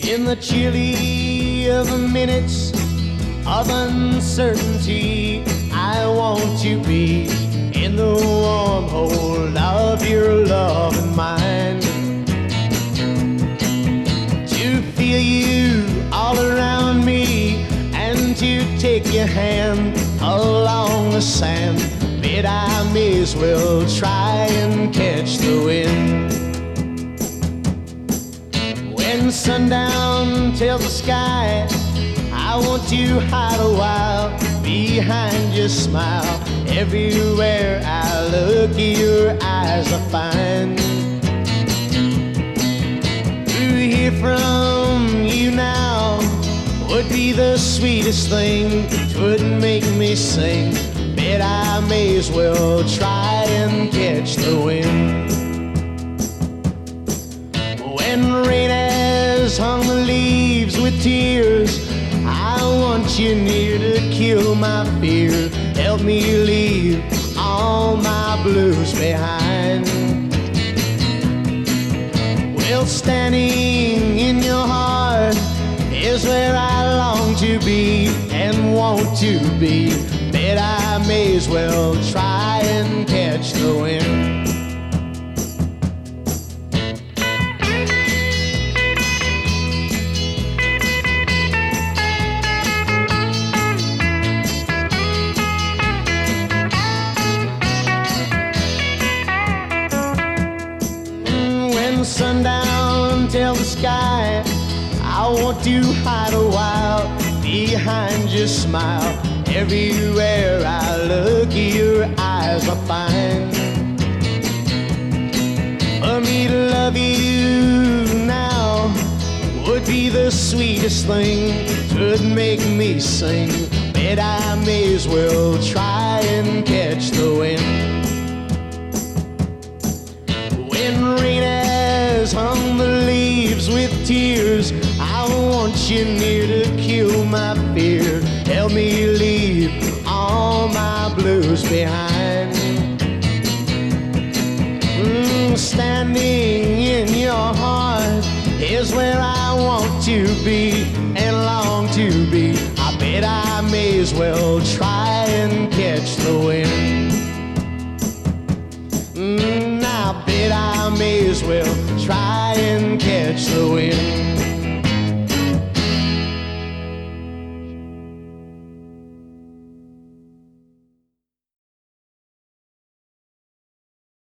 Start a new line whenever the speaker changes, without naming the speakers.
In the chilly of the minutes of uncertainty, I want to be in the warm hold of your love and mine. To feel you all around me and to take your hand along the sand, but I may as well try and catch the wind. When sundown tells the sky, I want to hide a while behind your smile. Everywhere I look, your eyes I find. To hear from you now would be the sweetest thing. It would make me sing, but I may as well try and catch the wind. When rain has hung the leaves with tears, I want you near to kill my fear. Help me leave all my blues behind. Well, standing in your heart is where I long to be and want to be, but I may as well try and catch the wind. Sundown till the sky, I want to hide a while behind your smile. Everywhere I look, your eyes I find. For me to love you now would be the sweetest thing. It would make me sing, but I may as well try and catch the wind. When rain has hung the leaves with tears, I want you near to kill my fear. Help me leave all my blues behind. Standing in your heart is where I want to be and long to be. I bet I may as well try and catch the wind.